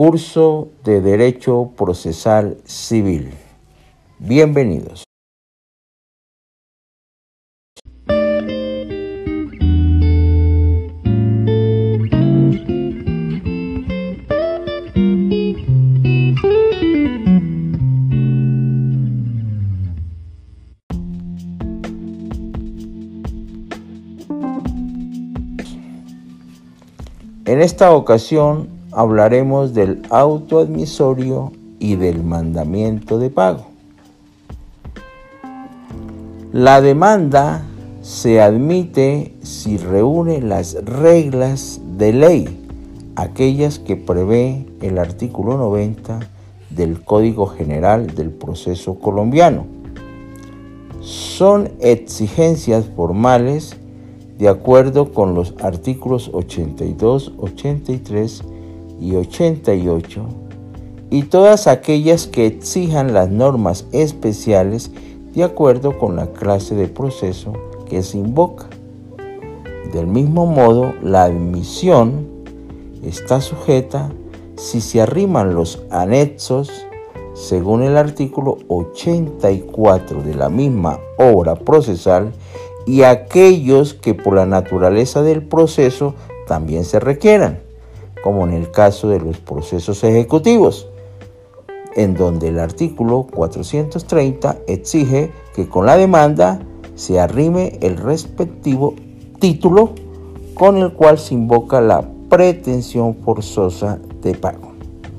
Curso de Derecho Procesal Civil. Bienvenidos. En esta ocasión hablaremos del auto admisorio y del mandamiento de pago. La demanda se admite si reúne las reglas de ley, aquellas que prevé el artículo 90 del Código General del Proceso Colombiano. Son exigencias formales de acuerdo con los artículos 82, 83 y 88, y todas aquellas que exijan las normas especiales de acuerdo con la clase de proceso que se invoca. Del mismo modo, la admisión está sujeta si se arriman los anexos según el artículo 84 de la misma obra procesal y aquellos que por la naturaleza del proceso también se requieran, como en el caso de los procesos ejecutivos, en donde el artículo 430 exige que con la demanda se arrime el respectivo título con el cual se invoca la pretensión forzosa de pago.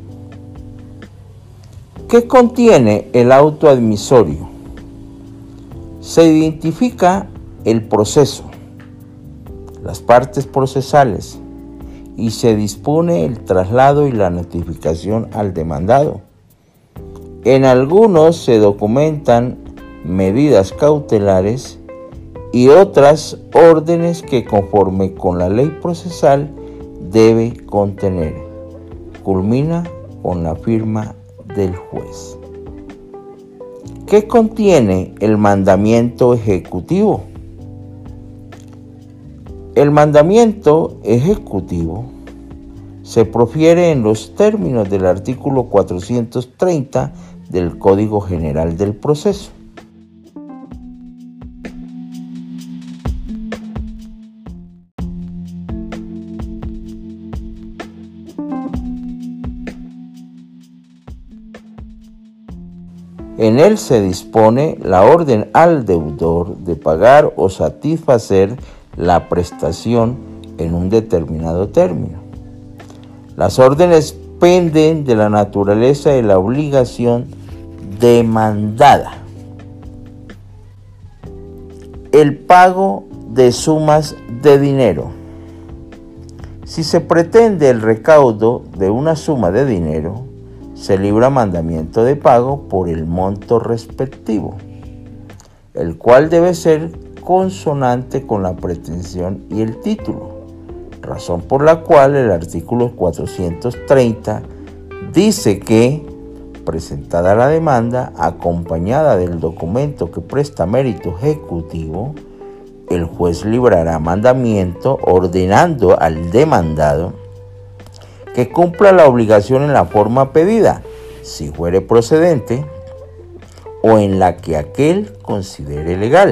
¿Qué contiene el auto admisorio? Se identifica el proceso, las partes procesales, y se dispone el traslado y la notificación al demandado. En algunos se documentan medidas cautelares y otras órdenes que conforme con la ley procesal debe contener. Culmina con la firma del juez. ¿Qué contiene el mandamiento ejecutivo? El mandamiento ejecutivo se profiere en los términos del artículo 430 del Código General del Proceso. En él se dispone la orden al deudor de pagar o satisfacer la prestación en un determinado término. Las órdenes penden de la naturaleza de la obligación demandada. El pago de sumas de dinero. Si se pretende el recaudo de una suma de dinero, se libra mandamiento de pago por el monto respectivo, el cual debe ser consonante con la pretensión y el título, razón por la cual el artículo 430 dice que, presentada la demanda acompañada del documento que presta mérito ejecutivo, el juez librará mandamiento ordenando al demandado que cumpla la obligación en la forma pedida, si fuere procedente, o en la que aquél considere legal.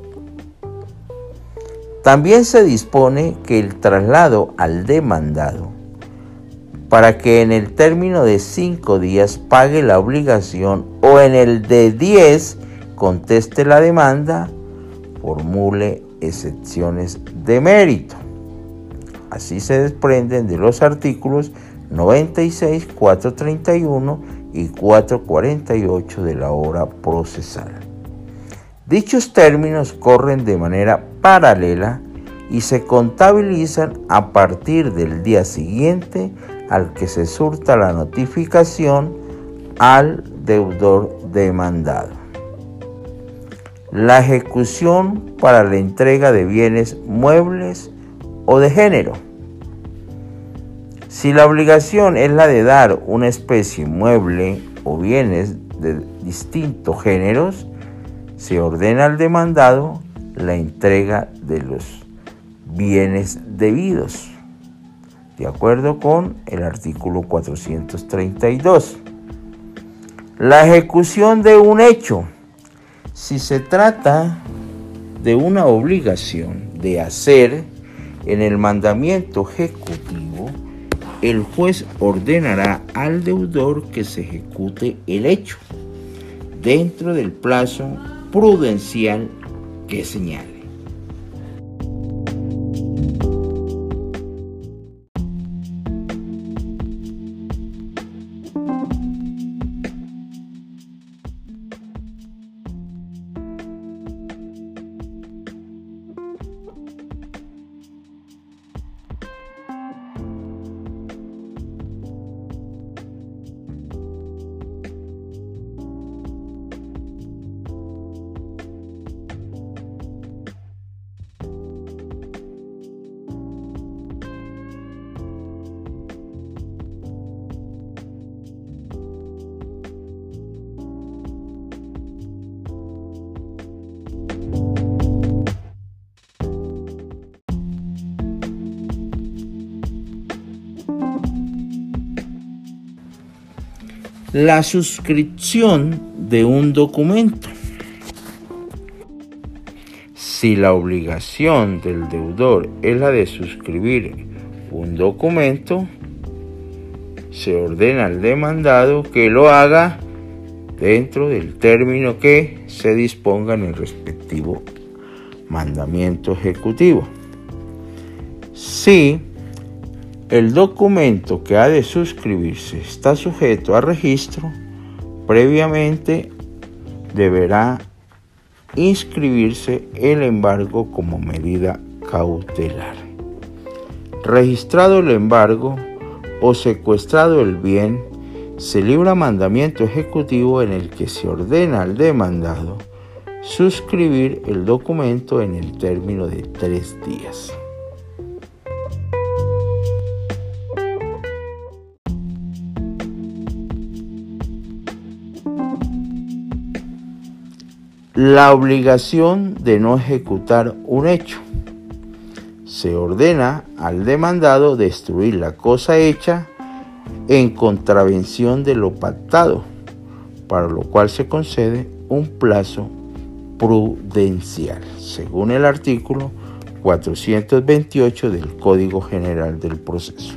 También se dispone que el traslado al demandado, para que en el término de 5 días pague la obligación o en el de 10 conteste la demanda, formule excepciones de mérito. Así se desprenden de los artículos 96, 431 y 448 de la obra procesal. Dichos términos corren de manera paralela y se contabilizan a partir del día siguiente al que se surta la notificación al deudor demandado. La ejecución para la entrega de bienes muebles o de género. Si la obligación es la de dar una especie mueble o bienes de distintos géneros, se ordena al demandado la entrega de los bienes debidos. de acuerdo con el artículo 432. La ejecución de un hecho. Si se trata de una obligación de hacer en el mandamiento ejecutivo, el juez ordenará al deudor que se ejecute el hecho dentro del plazo prudencial que señale. La suscripción de un documento. Si la obligación del deudor es la de suscribir un documento, se ordena al demandado que lo haga dentro del término que se disponga en el respectivo mandamiento ejecutivo. Si el documento que ha de suscribirse está sujeto a registro, previamente deberá inscribirse el embargo como medida cautelar. Registrado el embargo o secuestrado el bien, se libra mandamiento ejecutivo en el que se ordena al demandado suscribir el documento en el término de 3 días. La obligación de no ejecutar un hecho. Se ordena al demandado destruir la cosa hecha en contravención de lo pactado, para lo cual se concede un plazo prudencial, según el artículo 428 del Código General del Proceso.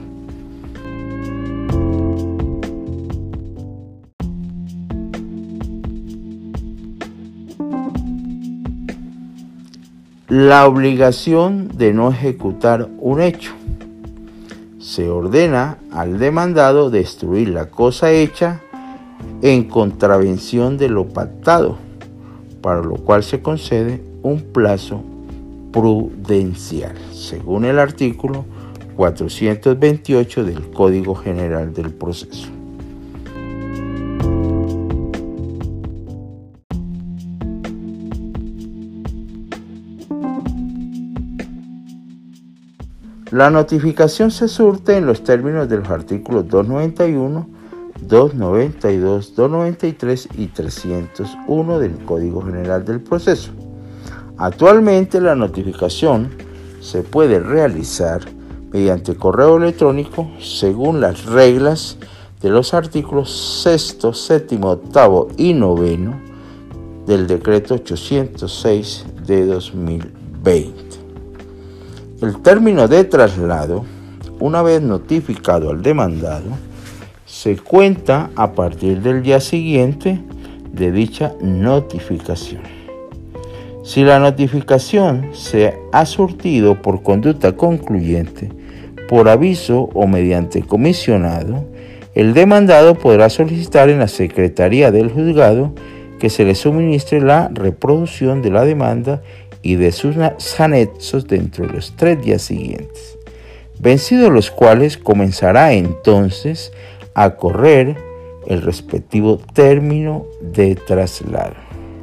La obligación de no ejecutar un hecho. Se ordena al demandado destruir la cosa hecha en contravención de lo pactado, para lo cual se concede un plazo prudencial, según el artículo 428 del Código General del Proceso. La notificación se surte en los términos de los artículos 291, 292, 293 y 301 del Código General del Proceso. Actualmente la notificación se puede realizar mediante correo electrónico según las reglas de los artículos 6, 7, 8 y 9 del Decreto 806 de 2020. El término de traslado, una vez notificado al demandado, se cuenta a partir del día siguiente de dicha notificación. Si la notificación se ha surtido por conducta concluyente, por aviso o mediante comisionado, el demandado podrá solicitar en la Secretaría del Juzgado que se le suministre la reproducción de la demanda y de sus anexos dentro de los 3 días siguientes, vencidos los cuales comenzará entonces a correr el respectivo término de traslado.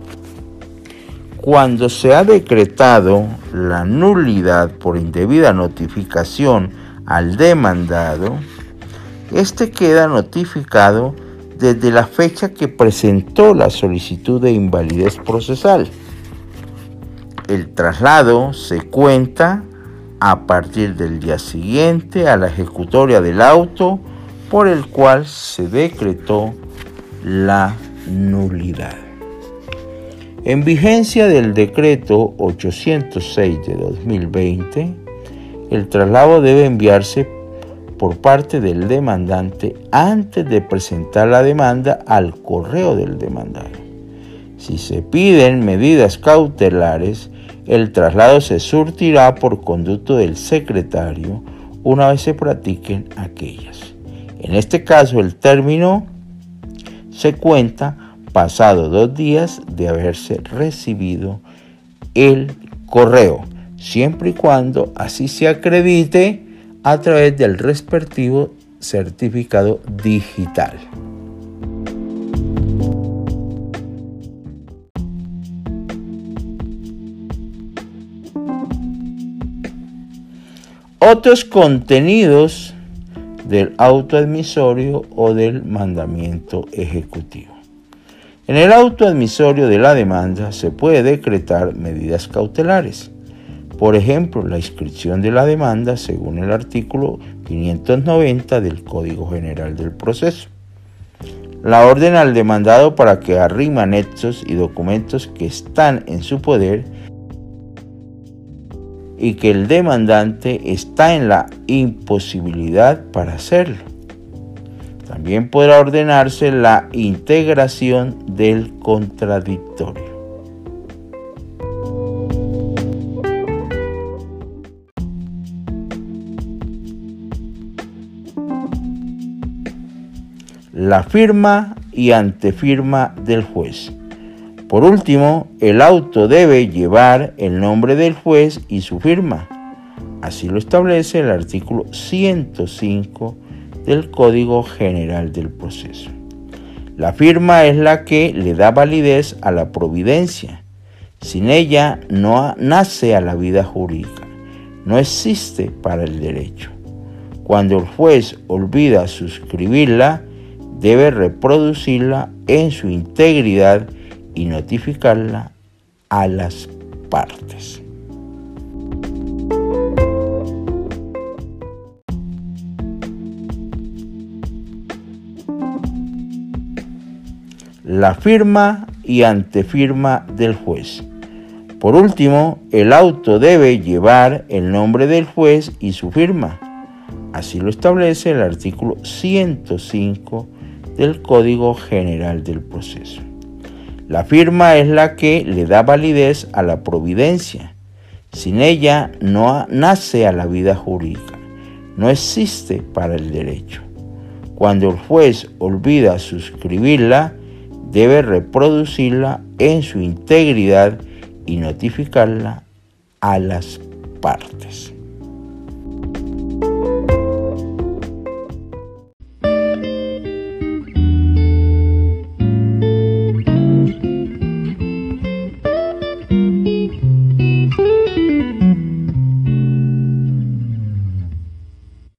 Cuando se ha decretado la nulidad por indebida notificación al demandado, este queda notificado desde la fecha que presentó la solicitud de invalidez procesal. El traslado se cuenta a partir del día siguiente a la ejecutoria del auto por el cual se decretó la nulidad. En vigencia del decreto 806 de 2020, el traslado debe enviarse por parte del demandante antes de presentar la demanda al correo del demandado. Si se piden medidas cautelares, el traslado se surtirá por conducto del secretario una vez se practiquen aquellas. En este caso, el término se cuenta pasado 2 días de haberse recibido el correo, siempre y cuando así se acredite a través del respectivo certificado digital. Otros contenidos del auto admisorio o del mandamiento ejecutivo. En el auto admisorio de la demanda se puede decretar medidas cautelares. Por ejemplo, la inscripción de la demanda según el artículo 590 del Código General del Proceso. La orden al demandado para que arrime anexos y documentos que están en su poder y que el demandante está en la imposibilidad para hacerlo. También podrá ordenarse la integración del contradictorio. La firma y antefirma del juez. Por último, el auto debe llevar el nombre del juez y su firma. Así lo establece el artículo 105 del Código General del Proceso. La firma es la que le da validez a la providencia. Sin ella no nace a la vida jurídica, no existe para el derecho. Cuando el juez olvida suscribirla, debe reproducirla en su integridad y notificarla a las partes. La firma y antefirma del juez. Por último, el auto debe llevar el nombre del juez y su firma. Así lo establece el artículo 105 del Código General del Proceso. La firma es la que le da validez a la providencia. Sin ella no nace a la vida jurídica, no existe para el derecho. Cuando el juez olvida suscribirla, debe reproducirla en su integridad y notificarla a las partes.